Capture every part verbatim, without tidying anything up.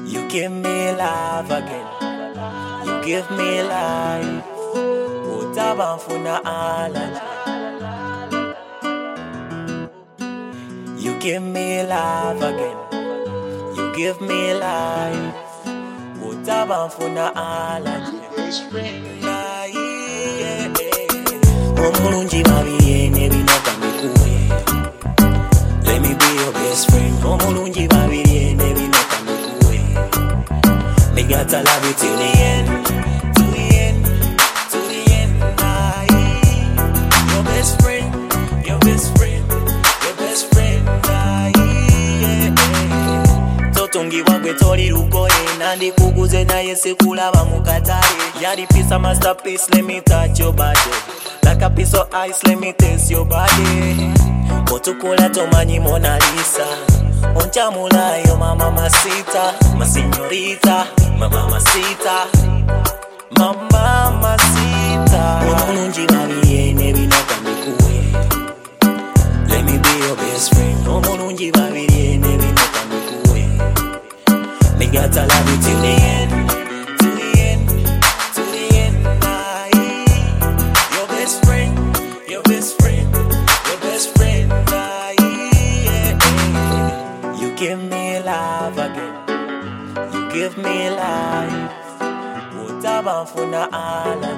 You give me love again. You give me life. Utabanfuna ala. You give me love again. You give me life. Utabanfuna ala. Omulungi babiye nebinoka mikuye. Let me be your best friend. Omulungi babiye nebinoka mikuye. Me gotta love you till the end, till the end, till the end. Aye. Your best friend, your best friend, your best friend. Aye. Totongi wangwe tori rugoye. Nandi kuguze na yese kulaba mukatare. Yari piece of masterpiece, let me touch your body. Like a piece of ice, let me taste your body. Otukola tomanyi Mona Lisa. Onchamula yo mama masita, ma signorita, ma mamacita, mama masita. Omulungi babiye nebinoka mikuye. Let me be your best friend. Omulungi babiye nebinoka mikuye. Me gotta love you till the end, till the end, till the end. Aye. Your best friend, your best friend, your best friend. Aye. You give me love again. You give me life. Utabanfuna ala.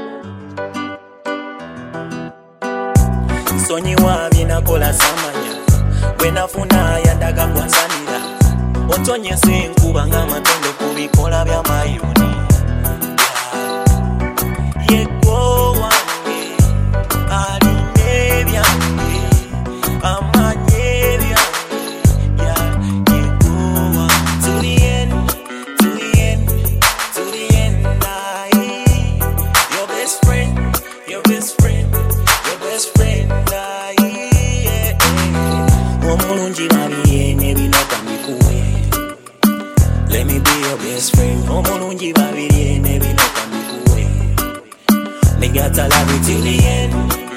Sonyi wabi nakola samanya. Wenafuna yandaga kwansanira. Otonye senkuba nga matondo kubikola bya mayuni. Yego wange aline byange amanye byange. Yeah, yego wange to the end, to the end, to the end. Aye. Your best friend, your best friend, your best friend. Aye. Omulungi babiye nebinoka mikuye. Let me be your best friend. Omulungi babiye nebinoka mikuye. Me gotta love you till the end.